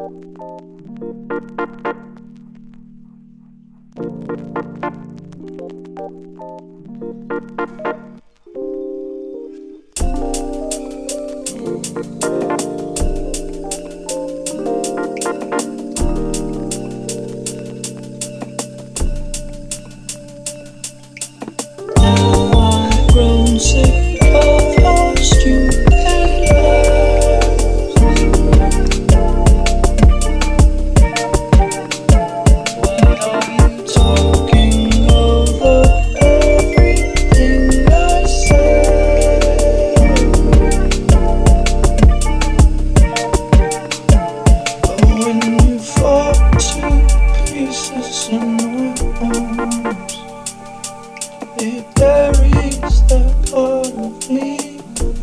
I've grown sick of our stupid lives. Why are you talking over everything I say? But when you fall to pieces in my arms, it buries that part of me.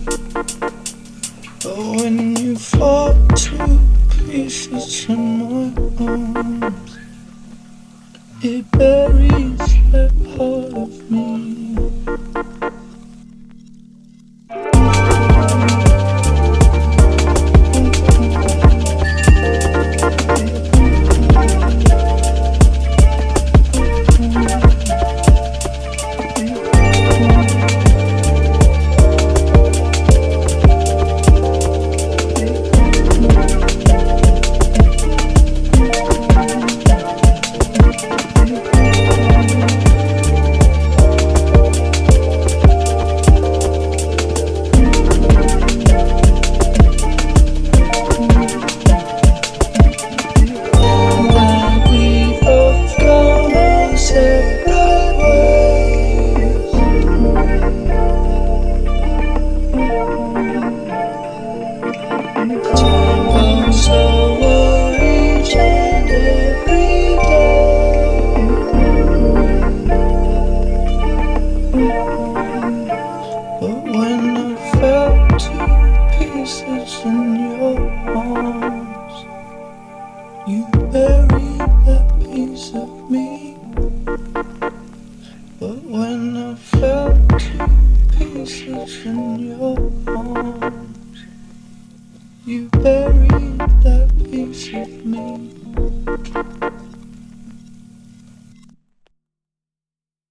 But when you fall to pieces in my arms, it buries that part of me. But when I fell to pieces in your arms, you buried that piece of me. But when I fell to pieces in your arms, you buried that piece of me.